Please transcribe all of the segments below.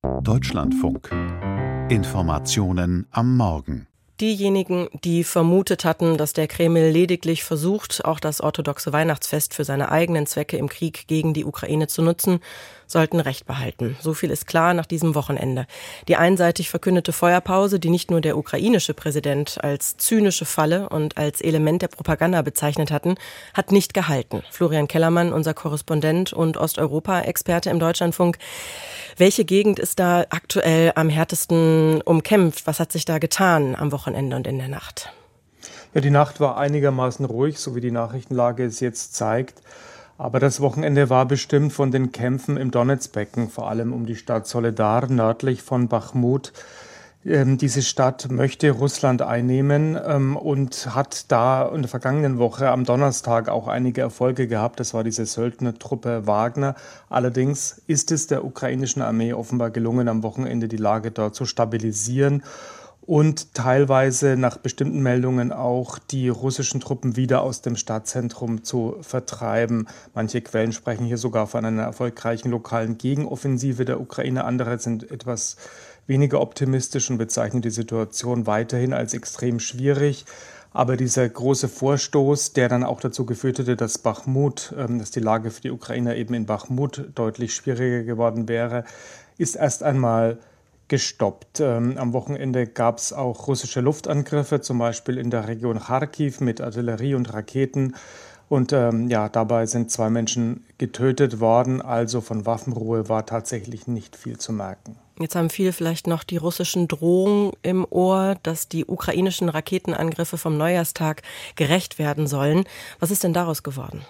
Deutschlandfunk. Informationen am Morgen. Diejenigen, die vermutet hatten, dass der Kreml lediglich versucht, auch das orthodoxe Weihnachtsfest für seine eigenen Zwecke im Krieg gegen die Ukraine zu nutzen, sollten Recht behalten. So viel ist klar nach diesem Wochenende. Die einseitig verkündete Feuerpause, die nicht nur der ukrainische Präsident als zynische Falle und als Element der Propaganda bezeichnet hatten, hat nicht gehalten. Florian Kellermann, unser Korrespondent und Osteuropa-Experte im Deutschlandfunk. Welche Gegend ist da aktuell am härtesten umkämpft? Was hat sich da getan am Wochenende und in der Nacht? Ja, die Nacht war einigermaßen ruhig, so wie die Nachrichtenlage es jetzt zeigt. Aber das Wochenende war bestimmt von den Kämpfen im Donezbecken, vor allem um die Stadt Soledar nördlich von Bachmut. Diese Stadt möchte Russland einnehmen und hat da in der vergangenen Woche am Donnerstag auch einige Erfolge gehabt. Das war diese Söldnertruppe Wagner. Allerdings ist es der ukrainischen Armee offenbar gelungen, am Wochenende die Lage dort zu stabilisieren und teilweise nach bestimmten Meldungen auch die russischen Truppen wieder aus dem Stadtzentrum zu vertreiben. Manche Quellen sprechen hier sogar von einer erfolgreichen lokalen Gegenoffensive der Ukraine. Andere sind etwas weniger optimistisch und bezeichnen die Situation weiterhin als extrem schwierig. Aber dieser große Vorstoß, der dann auch dazu geführt hätte, dass die Lage für die Ukrainer eben in Bachmut deutlich schwieriger geworden wäre, ist erst einmal gestoppt. Am Wochenende gab es auch russische Luftangriffe, zum Beispiel in der Region Charkiw mit Artillerie und Raketen. Und dabei sind 2 Menschen getötet worden. Also von Waffenruhe war tatsächlich nicht viel zu merken. Jetzt haben viele vielleicht noch die russischen Drohungen im Ohr, dass die ukrainischen Raketenangriffe vom Neujahrstag gerächt werden sollen. Was ist denn daraus geworden?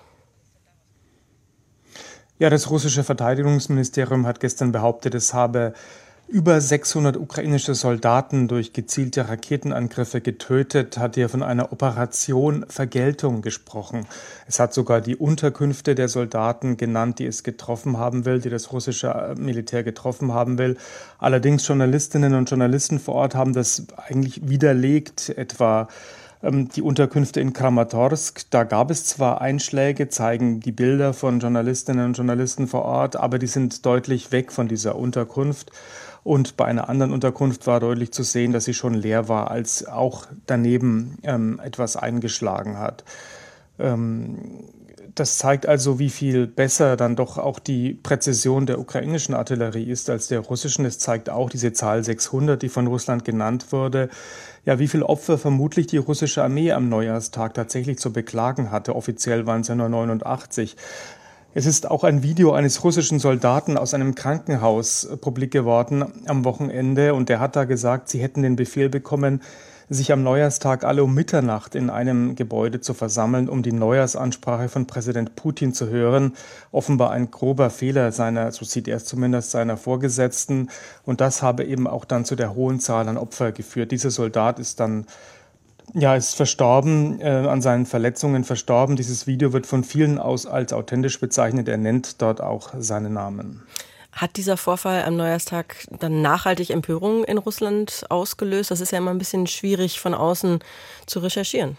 Ja, das russische Verteidigungsministerium hat gestern behauptet, es habe über 600 ukrainische Soldaten durch gezielte Raketenangriffe getötet, hat hier von einer Operation Vergeltung gesprochen. Es hat sogar die Unterkünfte der Soldaten genannt, die es getroffen haben will, die das russische Militär getroffen haben will. Allerdings Journalistinnen und Journalisten vor Ort haben das eigentlich widerlegt, etwa die Unterkünfte in Kramatorsk. Da gab es zwar Einschläge, zeigen die Bilder von Journalistinnen und Journalisten vor Ort, aber die sind deutlich weg von dieser Unterkunft. Und bei einer anderen Unterkunft war deutlich zu sehen, dass sie schon leer war, als auch daneben etwas eingeschlagen hat. Das zeigt also, wie viel besser dann doch auch die Präzision der ukrainischen Artillerie ist als der russischen. Es zeigt auch diese Zahl 600, die von Russland genannt wurde. Ja, wie viele Opfer vermutlich die russische Armee am Neujahrstag tatsächlich zu beklagen hatte. Offiziell waren es ja nur 89. Es ist auch ein Video eines russischen Soldaten aus einem Krankenhaus publik geworden am Wochenende. Und der hat da gesagt, sie hätten den Befehl bekommen, sich am Neujahrstag alle um Mitternacht in einem Gebäude zu versammeln, um die Neujahrsansprache von Präsident Putin zu hören. Offenbar ein grober Fehler so sieht er es zumindest, seiner Vorgesetzten. Und das habe eben auch dann zu der hohen Zahl an Opfern geführt. Dieser Soldat ist verstorben, an seinen Verletzungen verstorben. Dieses Video wird von vielen als authentisch bezeichnet. Er nennt dort auch seinen Namen. Hat dieser Vorfall am Neujahrstag dann nachhaltig Empörung in Russland ausgelöst? Das ist ja immer ein bisschen schwierig von außen zu recherchieren.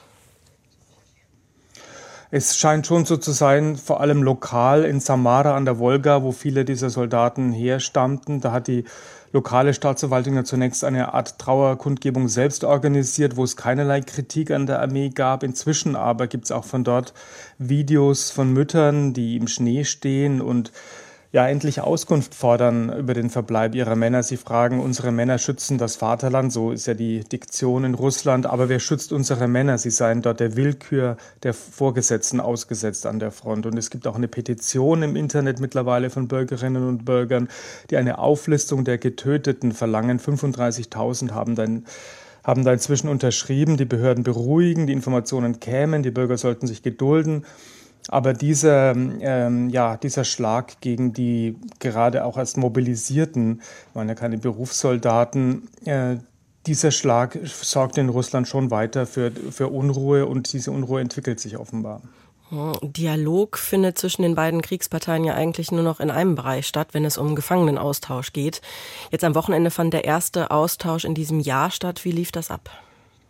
Es scheint schon so zu sein, vor allem lokal in Samara an der Wolga, wo viele dieser Soldaten herstammten. Da hat die lokale Staatsverwaltung ja zunächst eine Art Trauerkundgebung selbst organisiert, wo es keinerlei Kritik an der Armee gab. Inzwischen aber gibt es auch von dort Videos von Müttern, die im Schnee stehen und endlich Auskunft fordern über den Verbleib ihrer Männer. Sie fragen, unsere Männer schützen das Vaterland, so ist ja die Diktion in Russland, aber wer schützt unsere Männer? Sie seien dort der Willkür der Vorgesetzten ausgesetzt an der Front. Und es gibt auch eine Petition im Internet mittlerweile von Bürgerinnen und Bürgern, die eine Auflistung der Getöteten verlangen. 35.000 haben da inzwischen unterschrieben. Die Behörden beruhigen, die Informationen kämen, die Bürger sollten sich gedulden. Aber dieser Schlag gegen die gerade auch als Mobilisierten, ich meine keine Berufssoldaten, dieser Schlag sorgt in Russland schon weiter für Unruhe und diese Unruhe entwickelt sich offenbar. Dialog findet zwischen den beiden Kriegsparteien ja eigentlich nur noch in einem Bereich statt, wenn es um Gefangenenaustausch geht. Jetzt am Wochenende fand der erste Austausch in diesem Jahr statt. Wie lief das ab?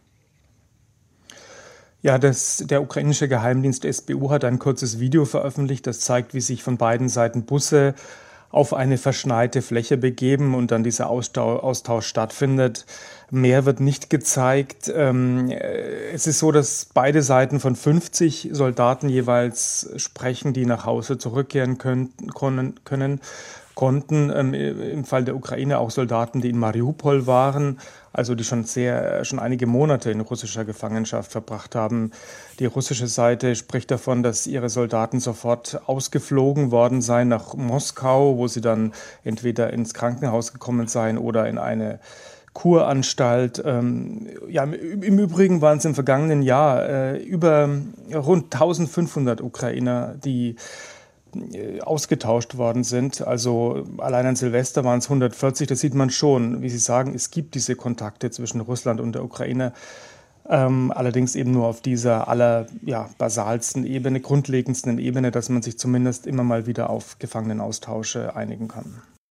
Ja, der ukrainische Geheimdienst SBU hat ein kurzes Video veröffentlicht, das zeigt, wie sich von beiden Seiten Busse auf eine verschneite Fläche begeben und dann dieser Austausch stattfindet. Mehr wird nicht gezeigt. Es ist so, dass beide Seiten von 50 Soldaten jeweils sprechen, die nach Hause zurückkehren konnten. Im Fall der Ukraine auch Soldaten, die in Mariupol waren, also die schon einige Monate in russischer Gefangenschaft verbracht haben. Die russische Seite spricht davon, dass ihre Soldaten sofort ausgeflogen worden seien nach Moskau, wo sie dann entweder ins Krankenhaus gekommen seien oder in eine Kuranstalt. Im Übrigen waren es im vergangenen Jahr über rund 1500 Ukrainer, die ausgetauscht worden sind. Also allein an Silvester waren es 140. Das sieht man schon, wie Sie sagen, es gibt diese Kontakte zwischen Russland und der Ukraine. Allerdings eben nur auf dieser basalsten Ebene, grundlegendsten Ebene, dass man sich zumindest immer mal wieder auf Gefangenenaustausche einigen kann.